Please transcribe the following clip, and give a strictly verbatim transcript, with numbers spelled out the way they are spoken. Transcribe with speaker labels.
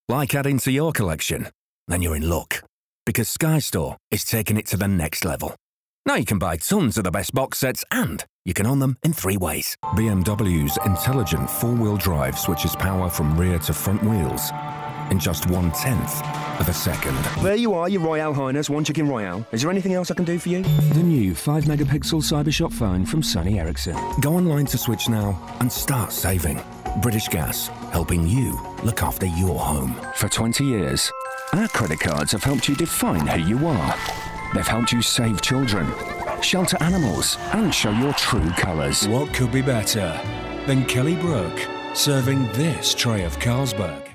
Speaker 1: Like adding to your collection? Then you're in luck. Because Sky Store is taking it to the next level. Now you can buy tons of the best box sets and you can own them in three ways. B M W's intelligent four-wheel drive switches power from rear to front wheels in just one-tenth of a second.
Speaker 2: There you are, your Royale Highness, one chicken Royale. Is there anything else I can do for you?
Speaker 3: The new five megapixel Cybershot phone from Sony Ericsson.
Speaker 1: Go online to switch now and start saving. British Gas, helping you look after your home.
Speaker 3: For twenty years, our credit cards have helped you define who you are. They've helped you save children, shelter animals, and show your true colours.
Speaker 4: What could be better than Kelly Brook serving this tray of Carlsberg?